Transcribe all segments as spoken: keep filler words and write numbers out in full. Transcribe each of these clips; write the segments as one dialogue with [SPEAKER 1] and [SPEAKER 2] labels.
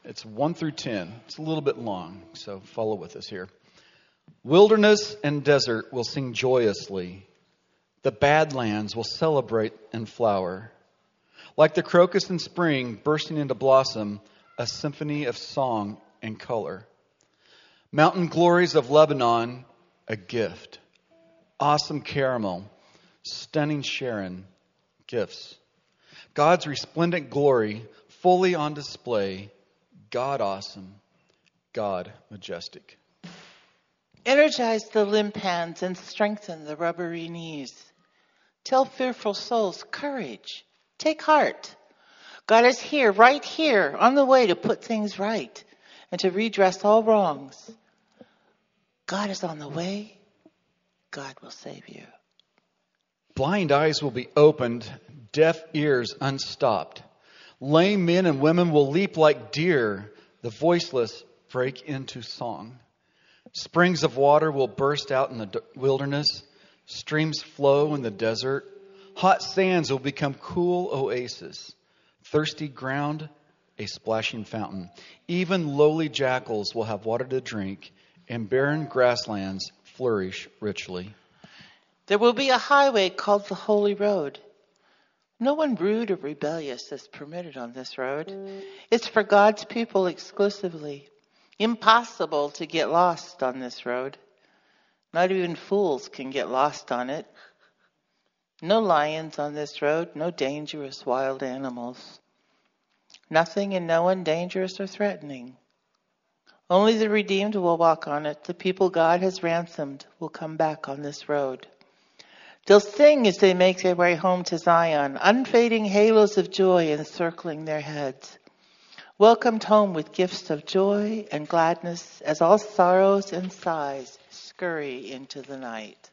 [SPEAKER 1] It's one through ten. It's a little bit long, so follow with us here. Wilderness and desert will sing joyously. The badlands will celebrate and flower. Like the crocus in spring bursting into blossom, a symphony of song and color. Mountain glories of Lebanon, a gift. Awesome Carmel, stunning Sharon, gifts. God's resplendent glory fully on display. God awesome, God majestic.
[SPEAKER 2] Energize the limp hands and strengthen the rubbery knees. Tell fearful souls, courage, take heart. God is here, right here, on the way to put things right and to redress all wrongs. God is on the way. God will save you.
[SPEAKER 1] Blind eyes will be opened, deaf ears unstopped. Lame men and women will leap like deer. The voiceless break into song. Springs of water will burst out in the wilderness. Streams flow in the desert. Hot sands will become cool oases. Thirsty ground, a splashing fountain. Even lowly jackals will have water to drink, and barren grasslands flourish richly.
[SPEAKER 2] There will be a highway called the Holy Road. No one rude or rebellious is permitted on this road. It's for God's people exclusively. Impossible to get lost on this road. Not even fools can get lost on it. No lions on this road, no dangerous wild animals. Nothing and no one dangerous or threatening. Only the redeemed will walk on it. The people God has ransomed will come back on this road. They'll sing as they make their way home to Zion, unfading halos of joy encircling their heads. Welcomed home with gifts of joy and gladness as all sorrows and sighs scurry into the night.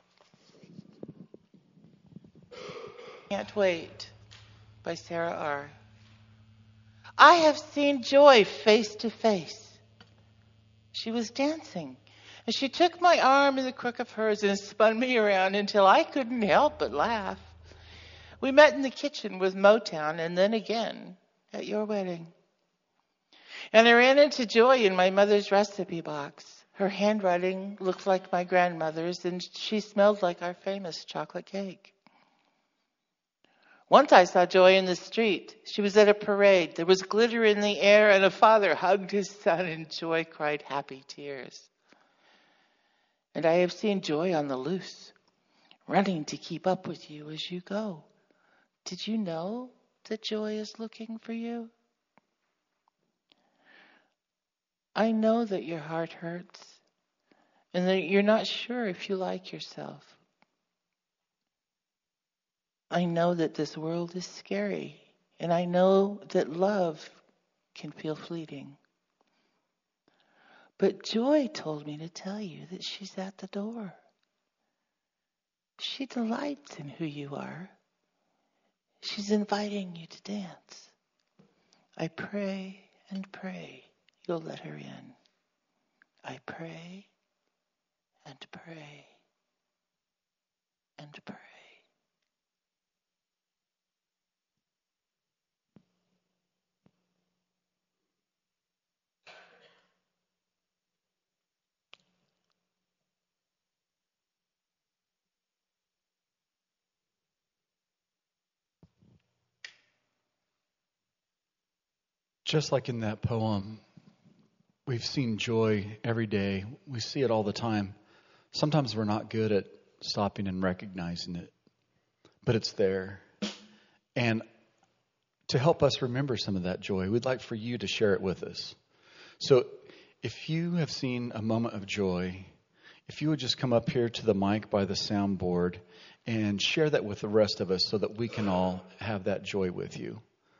[SPEAKER 2] Can't Wait by Sarah R. I have seen joy face to face. She was dancing, and she took my arm in the crook of hers and spun me around until I couldn't help but laugh. We met in the kitchen with Motown and then again at your wedding. And I ran into Joy in my mother's recipe box. Her handwriting looked like my grandmother's, and she smelled like our famous chocolate cake. Once I saw Joy in the street. She was at a parade. There was glitter in the air, and a father hugged his son, and Joy cried happy tears. And I have seen Joy on the loose, running to keep up with you as you go. Did you know that Joy is looking for you? I know that your heart hurts and that you're not sure if you like yourself. I know that this world is scary, and I know that love can feel fleeting. But Joy told me to tell you that she's at the door. She delights in who you are. She's inviting you to dance. I pray and pray you'll let her in. I pray and pray and pray.
[SPEAKER 1] Just like in that poem, we've seen joy every day. We see it all the time. Sometimes we're not good at stopping and recognizing it, but it's there. And to help us remember some of that joy, we'd like for you to share it with us. So if you have seen a moment of joy, if you would just come up here to the mic by the soundboard and share that with the rest of us so that we can all have that joy with you.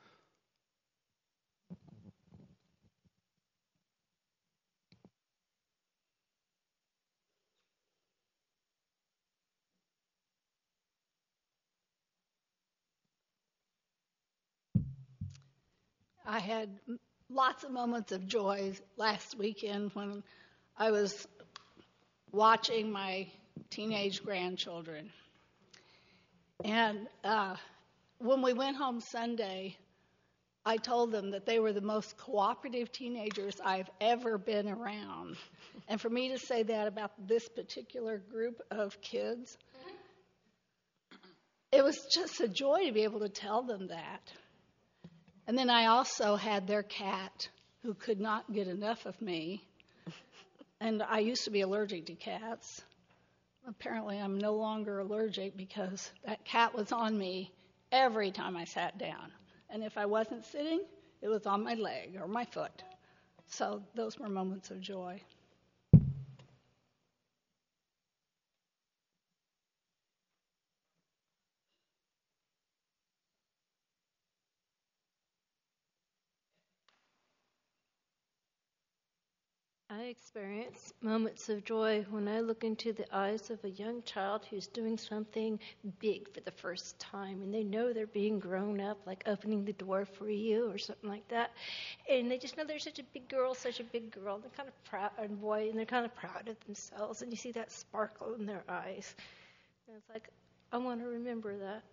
[SPEAKER 3] I had lots of moments of joy last weekend when I was watching my teenage grandchildren. And uh, when we went home Sunday, I told them that they were the most cooperative teenagers I've ever been around. And for me to say that about this particular group of kids, it was just a joy to be able to tell them that. And then I also had their cat who could not get enough of me. And I used to be allergic to cats. Apparently I'm no longer allergic because that cat was on me every time I sat down. And if I wasn't sitting, it was on my leg or my foot. So those were moments of joy.
[SPEAKER 4] I experience moments of joy when I look into the eyes of a young child who's doing something big for the first time, and they know they're being grown up, like opening the door for you or something like that. And they just know they're such a big girl, such a big girl. They're kind of proud, and boy, and they're kind of proud of themselves, and you see that sparkle in their eyes. And it's like, I want to remember that.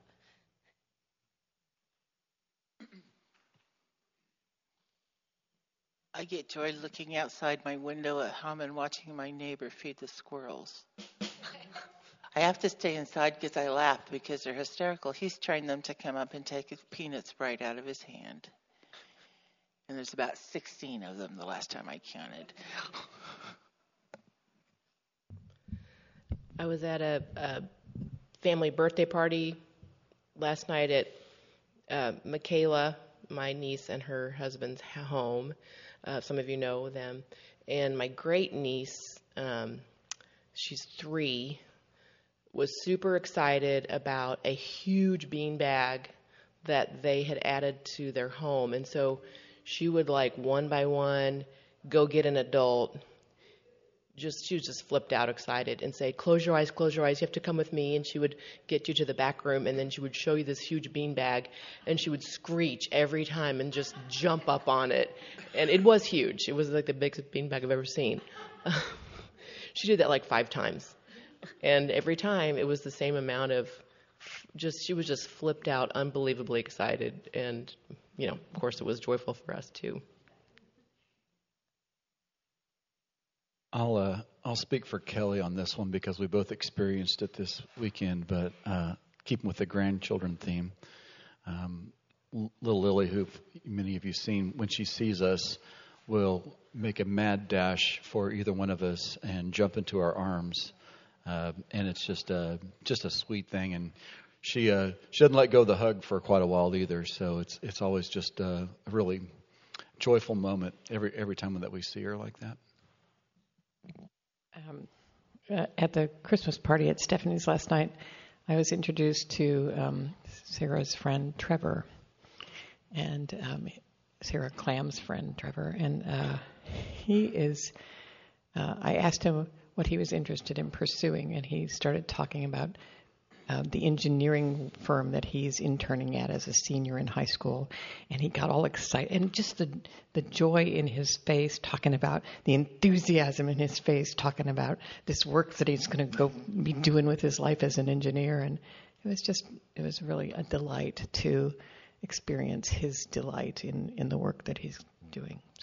[SPEAKER 2] I get joy looking outside my window at home and watching my neighbor feed the squirrels. I have to stay inside because I laugh because they're hysterical. He's trained them to come up and take his peanuts right out of his hand. And there's about sixteen of them the last time I counted.
[SPEAKER 5] I was at a, a family birthday party last night at uh, Michaela, my niece, and her husband's home. Uh, some of you know them. And my great niece, um, she's three, was super excited about a huge bean bag that they had added to their home. And so she would, like, one by one go get an adult. Just she was just flipped out excited and say, close your eyes, close your eyes, you have to come with me. And she would get you to the back room, and then she would show you this huge bean bag, and she would screech every time and just jump up on it. And it was huge. It was like the biggest bean bag I've ever seen. She did that like five times. And every time it was the same amount of just, she was just flipped out, unbelievably excited. And, you know, of course it was joyful for us too.
[SPEAKER 1] I'll uh, I'll speak for Kelly on this one because we both experienced it this weekend. But uh, keeping with the grandchildren theme, um, little Lily, who many of you seen, when she sees us, will make a mad dash for either one of us and jump into our arms, uh, and it's just a just a sweet thing. And she uh, she doesn't let go of the hug for quite a while either. So it's it's always just a really joyful moment every every time that we see her like that.
[SPEAKER 6] Um, uh, at the Christmas party at Stephanie's last night, I was introduced to um, Sarah's friend Trevor, and um, Sarah Clam's friend Trevor, and uh, he is. Uh, I asked him what he was interested in pursuing, and he started talking about uh, the engineering firm that he's interning at as a senior in high school, and he got all excited, and just the the joy in his face, talking about the enthusiasm in his face, talking about this work that he's going to go be doing with his life as an engineer, and it was just it was really a delight to experience his delight in in the work that he's doing. So.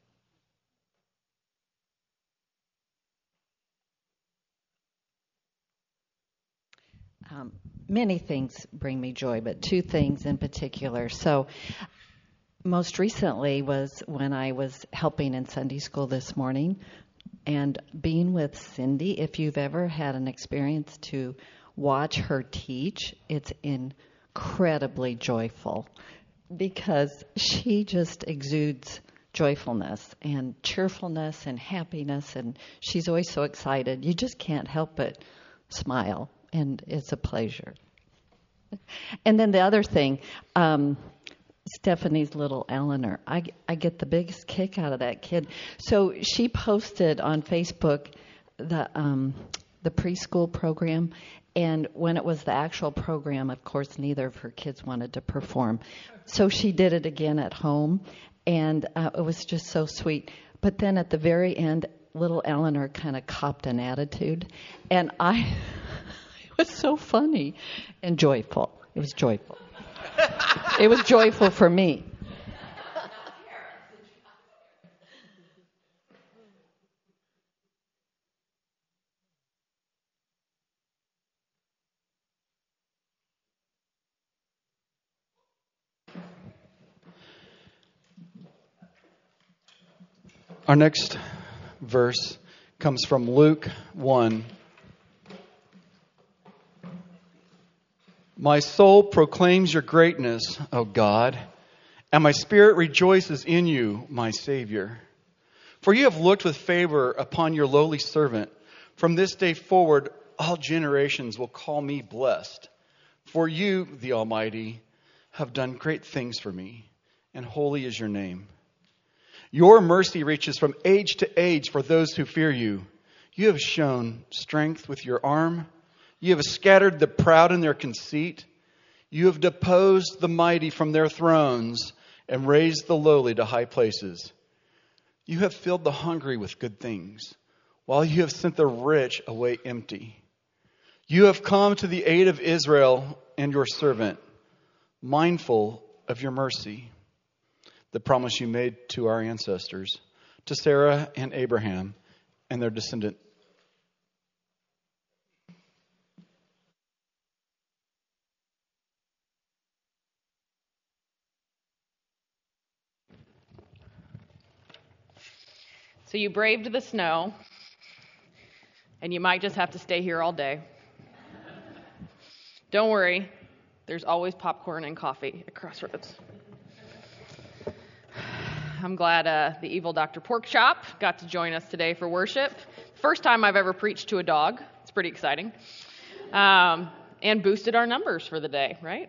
[SPEAKER 7] Um, many things bring me joy, but two things in particular. So most recently was when I was helping in Sunday school this morning and being with Cindy. If you've ever had an experience to watch her teach, it's incredibly joyful because she just exudes joyfulness and cheerfulness and happiness, and she's always so excited. You just can't help but smile. And it's a pleasure. And then the other thing, um, Stephanie's little Eleanor, I, I get the biggest kick out of that kid. So she posted on Facebook the um, the preschool program, and when it was the actual program, of course, neither of her kids wanted to perform. So she did it again at home, and uh, it was just so sweet. But then at the very end, little Eleanor kind of copped an attitude, and I... It was so funny and joyful. It was joyful. It was joyful for me.
[SPEAKER 1] Our next verse comes from Luke one. My soul proclaims your greatness, O God, and my spirit rejoices in you, my Savior. For you have looked with favor upon your lowly servant. From this day forward, all generations will call me blessed. For you, the Almighty, have done great things for me, and holy is your name. Your mercy reaches from age to age for those who fear you. You have shown strength with your arm. You have scattered the proud in their conceit. You have deposed the mighty from their thrones and raised the lowly to high places. You have filled the hungry with good things, while you have sent the rich away empty. You have come to the aid of Israel and your servant, mindful of your mercy, the promise you made to our ancestors, to Sarah and Abraham and their descendant.
[SPEAKER 8] So you braved the snow, and you might just have to stay here all day. Don't worry, there's always popcorn and coffee at Crossroads. I'm glad uh, the evil Doctor Porkchop got to join us today for worship. First time I've ever preached to a dog. It's pretty exciting. Um, and boosted our numbers for the day, right?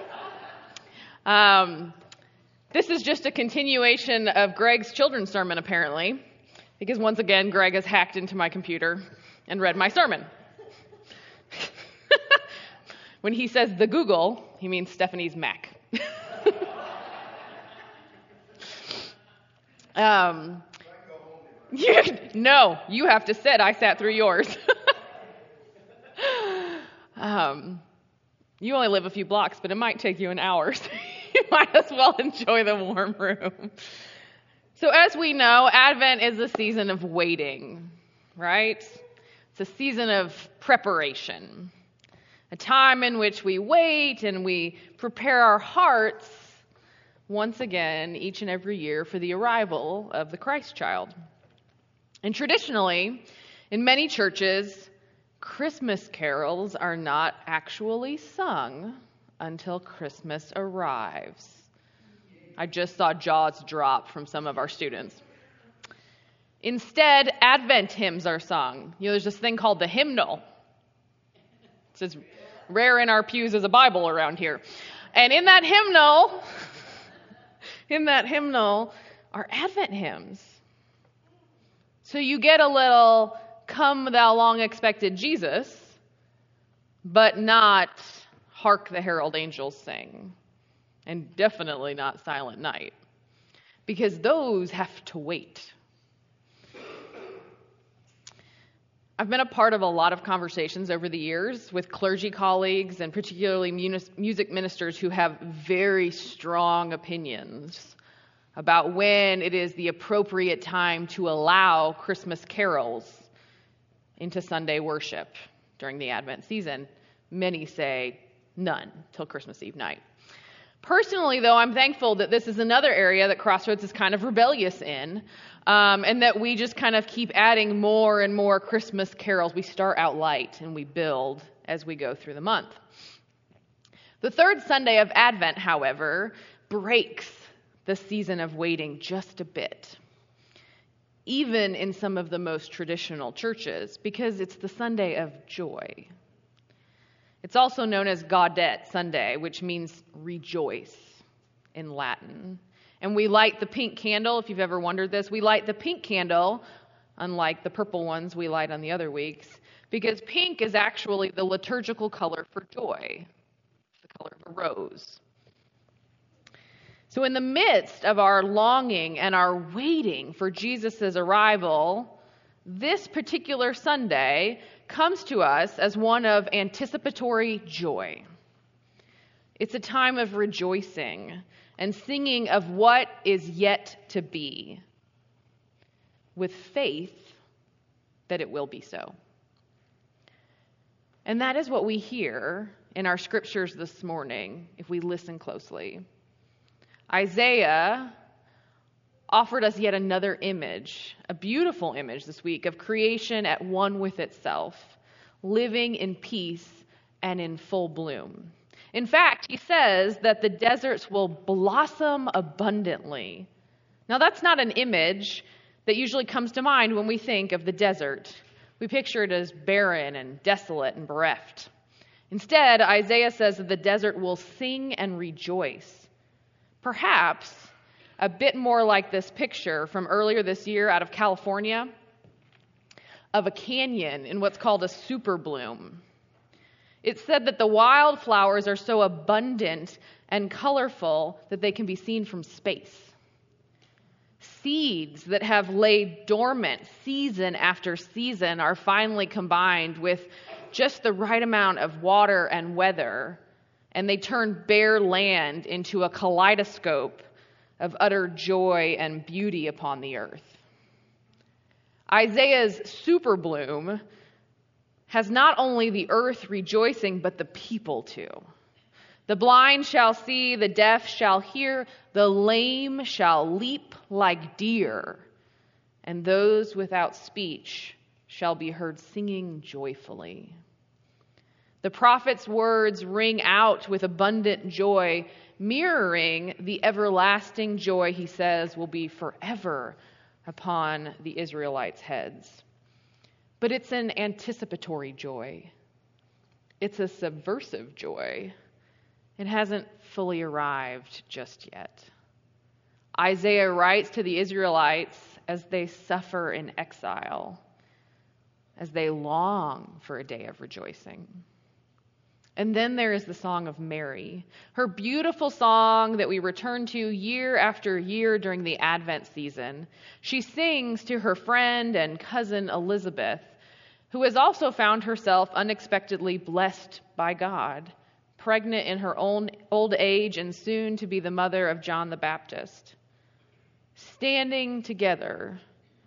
[SPEAKER 8] Um, this is just a continuation of Greg's children's sermon, apparently. Because once again, Greg has hacked into my computer and read my sermon. When he says the Google, he means Stephanie's Mac. um, you, no, you have to sit. I sat through yours. um, you only live a few blocks, but it might take you an hour, so you might as well enjoy the warm room. So as we know, Advent is a season of waiting, right? It's a season of preparation, a time in which we wait and we prepare our hearts once again each and every year for the arrival of the Christ child. And traditionally, in many churches, Christmas carols are not actually sung until Christmas arrives. I just saw jaws drop from some of our students. Instead, Advent hymns are sung. You know, there's this thing called the hymnal. It's as rare in our pews as a Bible around here. And in that hymnal, in that hymnal are Advent hymns. So you get a little "Come thou long expected Jesus," but not "Hark the herald angels sing." And definitely not Silent Night, because those have to wait. I've been a part of a lot of conversations over the years with clergy colleagues and particularly music ministers who have very strong opinions about when it is the appropriate time to allow Christmas carols into Sunday worship during the Advent season. Many say none till Christmas Eve night. Personally, though, I'm thankful that this is another area that Crossroads is kind of rebellious in, um, and that we just kind of keep adding more and more Christmas carols. We start out light and we build as we go through the month. The third Sunday of Advent, however, breaks the season of waiting just a bit, even in some of the most traditional churches, because it's the Sunday of joy. It's also known as Gaudete Sunday, which means rejoice in Latin. And we light the pink candle, if you've ever wondered this. We light the pink candle, unlike the purple ones we light on the other weeks, because pink is actually the liturgical color for joy, the color of a rose. So in the midst of our longing and our waiting for Jesus' arrival, this particular Sunday comes to us as one of anticipatory joy. It's a time of rejoicing and singing of what is yet to be, with faith that it will be so. And that is what we hear in our scriptures this morning, if we listen closely. Isaiah offered us yet another image, a beautiful image this week of creation at one with itself, living in peace and in full bloom. In fact, he says that the deserts will blossom abundantly. Now, that's not an image that usually comes to mind when we think of the desert. We picture it as barren and desolate and bereft. Instead, Isaiah says that the desert will sing and rejoice. Perhaps a bit more like this picture from earlier this year out of California of a canyon in what's called a super bloom. It said that the wildflowers are so abundant and colorful that they can be seen from space. Seeds that have laid dormant season after season are finally combined with just the right amount of water and weather, and they turn bare land into a kaleidoscope of utter joy and beauty upon the earth. Isaiah's super bloom has not only the earth rejoicing, but the people too. The blind shall see, the deaf shall hear, the lame shall leap like deer, and those without speech shall be heard singing joyfully. The prophet's words ring out with abundant joy, mirroring the everlasting joy, he says, will be forever upon the Israelites' heads. But it's an anticipatory joy. It's a subversive joy. It hasn't fully arrived just yet. Isaiah writes to the Israelites as they suffer in exile, as they long for a day of rejoicing. And then there is the song of Mary, her beautiful song that we return to year after year during the Advent season. She sings to her friend and cousin Elizabeth, who has also found herself unexpectedly blessed by God, pregnant in her own old age and soon to be the mother of John the Baptist. Standing together,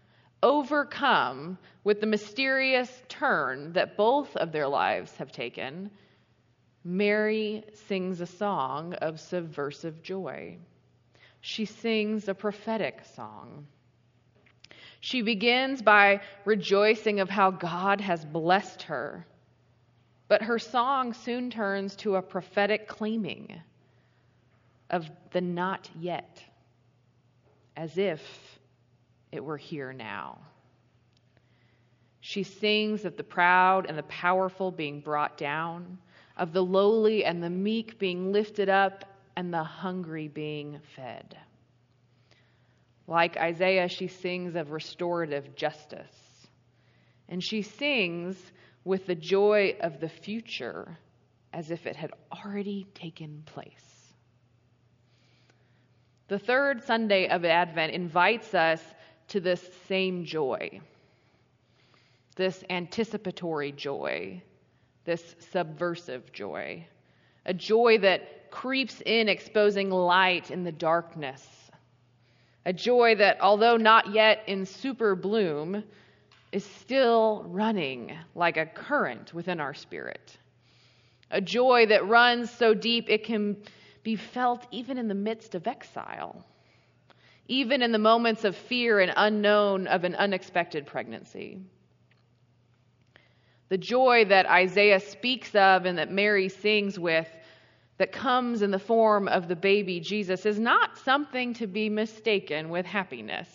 [SPEAKER 8] overcome with the mysterious turn that both of their lives have taken, Mary sings a song of subversive joy. She sings a prophetic song. She begins by rejoicing of how God has blessed her, but her song soon turns to a prophetic claiming of the not yet, as if it were here now. She sings of the proud and the powerful being brought down, of the lowly and the meek being lifted up, and the hungry being fed. Like Isaiah, she sings of restorative justice. And she sings with the joy of the future as if it had already taken place. The third Sunday of Advent invites us to this same joy, this anticipatory joy, this subversive joy, a joy that creeps in, exposing light in the darkness, a joy that, although not yet in super bloom, is still running like a current within our spirit, a joy that runs so deep it can be felt even in the midst of exile, even in the moments of fear and unknown of an unexpected pregnancy. The joy that Isaiah speaks of and that Mary sings with, that comes in the form of the baby Jesus, is not something to be mistaken with happiness.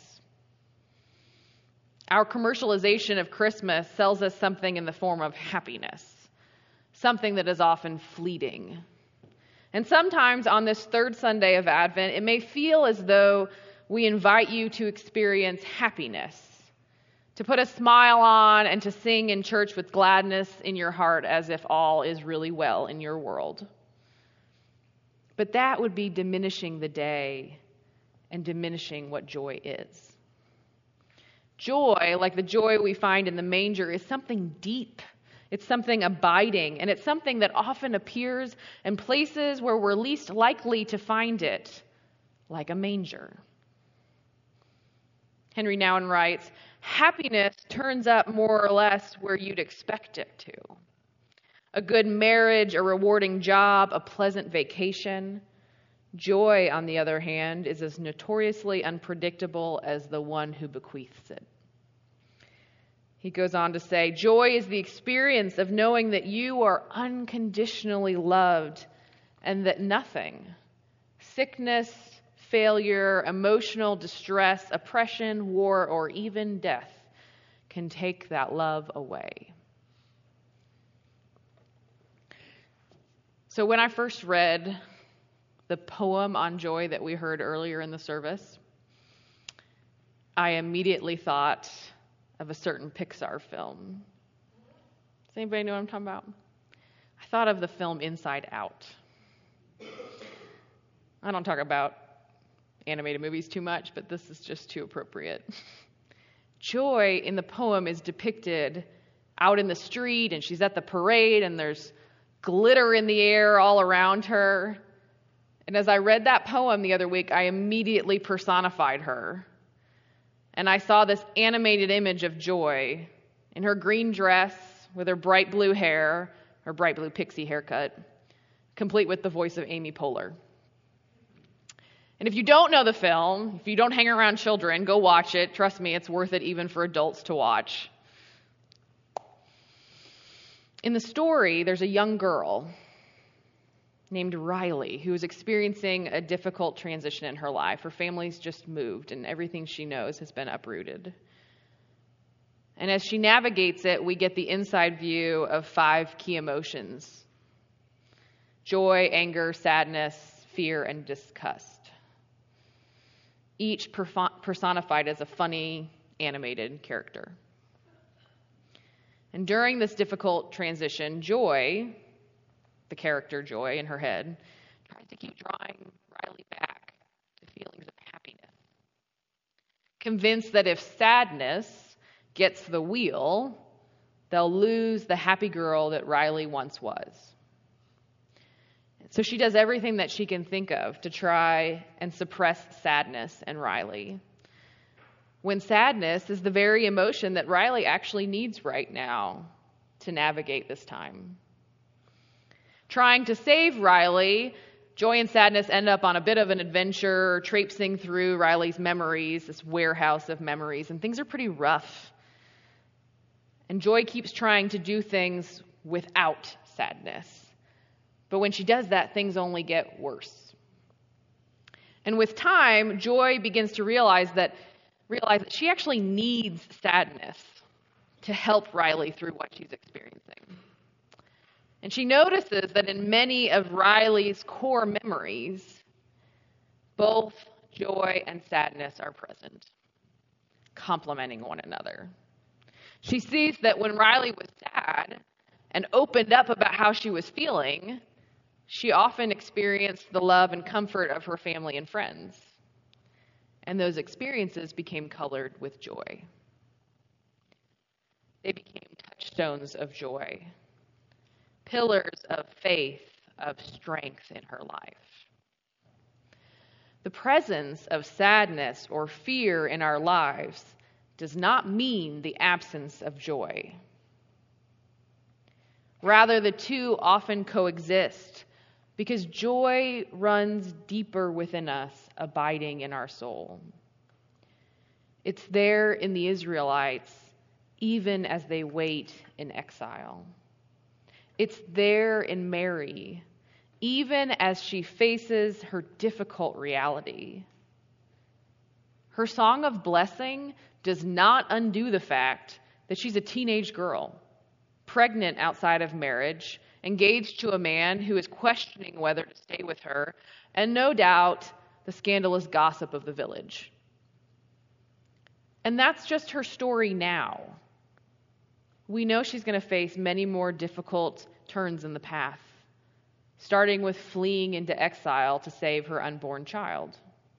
[SPEAKER 8] Our commercialization of Christmas sells us something in the form of happiness, something that is often fleeting. And sometimes on this third Sunday of Advent, it may feel as though we invite you to experience happiness, to put a smile on and to sing in church with gladness in your heart as if all is really well in your world. But that would be diminishing the day and diminishing what joy is. Joy, like the joy we find in the manger, is something deep. It's something abiding, and it's something that often appears in places where we're least likely to find it, like a manger. Henry Nouwen writes, happiness turns up more or less where you'd expect it to. A good marriage, a rewarding job, a pleasant vacation. Joy, on the other hand, is as notoriously unpredictable as the one who bequeaths it. He goes on to say, joy is the experience of knowing that you are unconditionally loved and that nothing, sickness, failure, emotional distress, oppression, war, or even death, can take that love away. So when I first read the poem on joy that we heard earlier in the service, I immediately thought of a certain Pixar film. Does anybody know what I'm talking about? I thought of the film Inside Out. I don't talk about animated movies too much, but this is just too appropriate. Joy in the poem is depicted out in the street, and she's at the parade, and there's glitter in the air all around her. And as I read that poem the other week, I immediately personified her. And I saw this animated image of Joy in her green dress with her bright blue hair, her bright blue pixie haircut, complete with the voice of Amy Poehler. And if you don't know the film, if you don't hang around children, go watch it. Trust me, it's worth it even for adults to watch. In the story, there's a young girl named Riley who is experiencing a difficult transition in her life. Her family's just moved, and everything she knows has been uprooted. And as she navigates it, we get the inside view of five key emotions: joy, anger, sadness, fear, and disgust. Each personified as a funny, animated character. And during this difficult transition, Joy, the character Joy in her head, tries to keep drawing Riley back to feelings of happiness. Convinced that if sadness gets the wheel, they'll lose the happy girl that Riley once was. So she does everything that she can think of to try and suppress sadness in Riley, when sadness is the very emotion that Riley actually needs right now to navigate this time. Trying to save Riley, Joy and sadness end up on a bit of an adventure, traipsing through Riley's memories, this warehouse of memories, and things are pretty rough. And Joy keeps trying to do things without sadness. But when she does that, things only get worse. And with time, Joy begins to realize that realize that she actually needs sadness to help Riley through what she's experiencing. And she notices that in many of Riley's core memories, both joy and sadness are present, complementing one another. She sees that when Riley was sad and opened up about how she was feeling, she often experienced the love and comfort of her family and friends. And those experiences became colored with joy. They became touchstones of joy, pillars of faith, of strength in her life. The presence of sadness or fear in our lives does not mean the absence of joy. Rather, the two often coexist because joy runs deeper within us, abiding in our soul. It's there in the Israelites, even as they wait in exile. It's there in Mary, even as she faces her difficult reality. Her song of blessing does not undo the fact that she's a teenage girl, pregnant outside of marriage, engaged to a man who is questioning whether to stay with her, and no doubt the scandalous gossip of the village. And that's just her story now. We know she's going to face many more difficult turns in the path, starting with fleeing into exile to save her unborn child.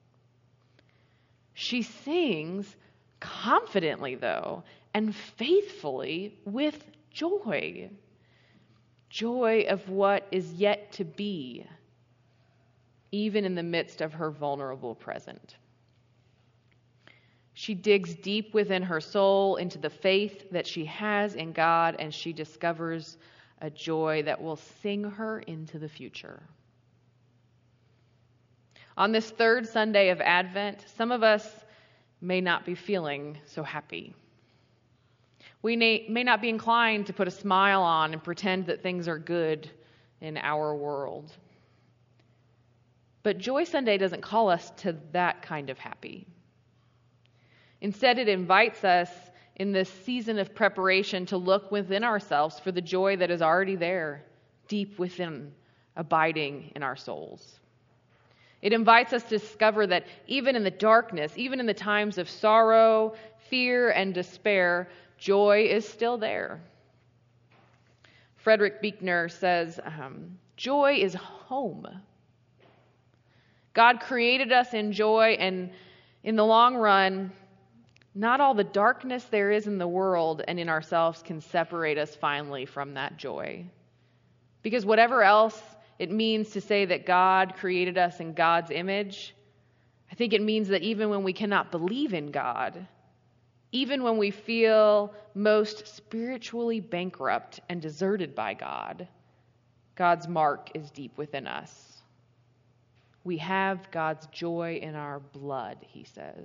[SPEAKER 8] She sings confidently, though, and faithfully with joy. Joy of what is yet to be, even in the midst of her vulnerable present. She digs deep within her soul into the faith that she has in God, and she discovers a joy that will sing her into the future. On this third Sunday of Advent, some of us may not be feeling so happy. We may, may not be inclined to put a smile on and pretend that things are good in our world. But Joy Sunday doesn't call us to that kind of happy. Instead, it invites us in this season of preparation to look within ourselves for the joy that is already there, deep within, abiding in our souls. It invites us to discover that even in the darkness, even in the times of sorrow, fear, and despair, joy is still there. Frederick Buechner says, um, joy is home. God created us in joy, and in the long run, not all the darkness there is in the world and in ourselves can separate us finally from that joy. Because whatever else it means to say that God created us in God's image, I think it means that even when we cannot believe in God, even when we feel most spiritually bankrupt and deserted by God, God's mark is deep within us. We have God's joy in our blood, he says.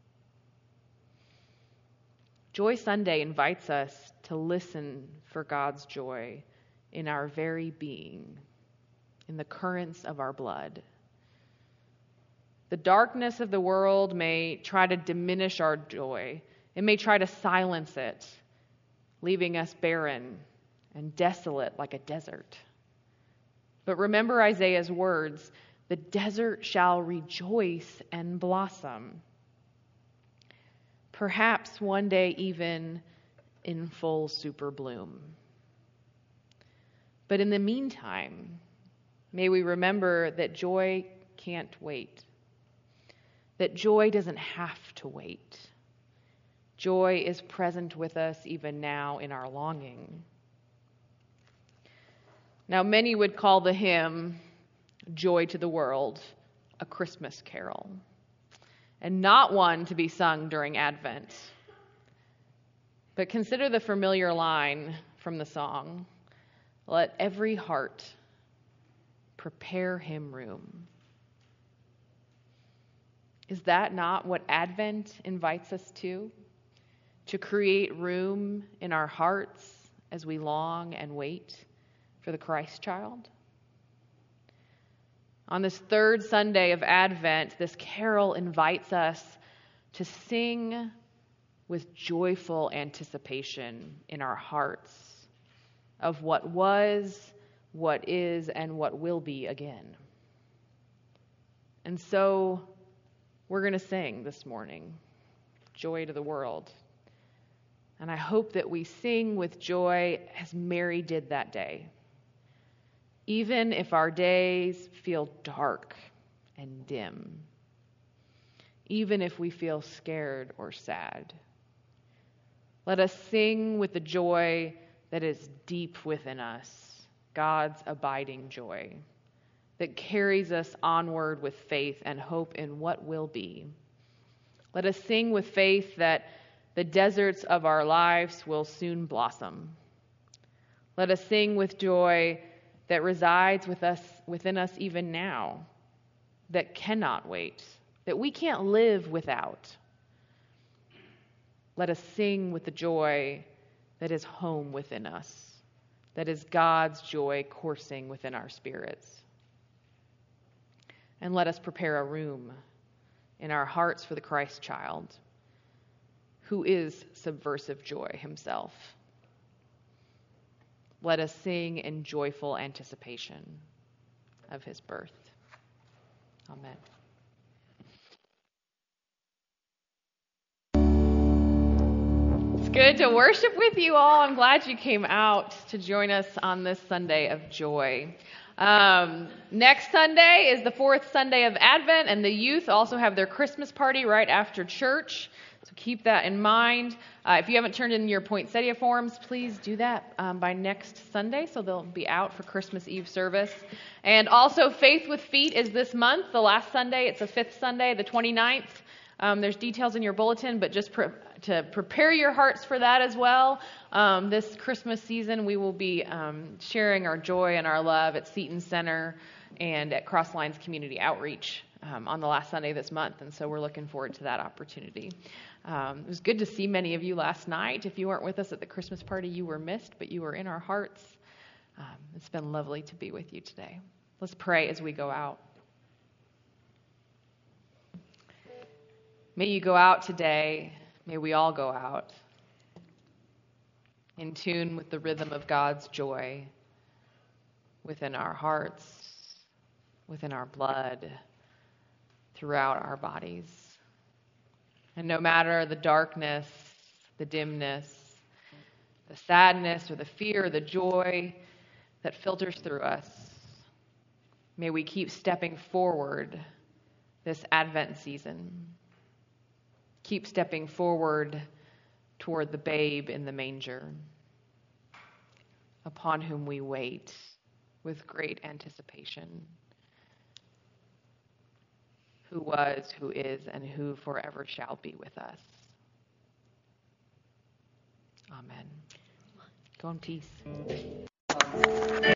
[SPEAKER 8] Joy Sunday invites us to listen for God's joy in our very being, in the currents of our blood. The darkness of the world may try to diminish our joy. It may try to silence it, leaving us barren and desolate like a desert. But remember Isaiah's words, the desert shall rejoice and blossom. Perhaps one day even in full super bloom. But in the meantime, may we remember that joy can't wait. That joy doesn't have to wait. Joy is present with us even now in our longing. Now, many would call the hymn, Joy to the World, a Christmas carol, and not one to be sung during Advent. But consider the familiar line from the song, let every heart prepare him room. Is that not what Advent invites us to? To create room in our hearts as we long and wait for the Christ child? On this third Sunday of Advent, this carol invites us to sing with joyful anticipation in our hearts of what was, what is, and what will be again. And so we're going to sing this morning, Joy to the World. And I hope that we sing with joy as Mary did that day. Even if our days feel dark and dim, even if we feel scared or sad, let us sing with the joy that is deep within us, God's abiding joy that carries us onward with faith and hope in what will be. Let us sing with faith that the deserts of our lives will soon blossom. Let us sing with joy that resides with us, within us even now, that cannot wait, that we can't live without. Let us sing with the joy that is home within us, that is God's joy coursing within our spirits. And let us prepare a room in our hearts for the Christ child, who is subversive joy himself. Let us sing in joyful anticipation of his birth. Amen. It's good to worship with you all. I'm glad you came out to join us on this Sunday of joy. Um, next Sunday is the fourth Sunday of Advent, and the youth also have their Christmas party right after church. So keep that in mind. Uh, if you haven't turned in your poinsettia forms, please do that um, by next Sunday, so they'll be out for Christmas Eve service. And also, Faith with Feet is this month, the last Sunday. It's the fifth Sunday, the twenty-ninth. Um, there's details in your bulletin, but just pre- to prepare your hearts for that as well. Um, this Christmas season, we will be um, sharing our joy and our love at Seton Center and at Cross Lines Community Outreach um, on the last Sunday this month, and so we're looking forward to that opportunity. Um, it was good to see many of you last night. If you weren't with us at the Christmas party, you were missed, but you were in our hearts. Um, it's been lovely to be with you today. Let's pray as we go out. May you go out today. May we all go out in tune with the rhythm of God's joy within our hearts, within our blood, throughout our bodies. And no matter the darkness, the dimness, the sadness or the fear or the joy that filters through us, may we keep stepping forward this Advent season. Keep stepping forward toward the babe in the manger, upon whom we wait with great anticipation, who was, who is, and who forever shall be with us. Amen. Go in peace.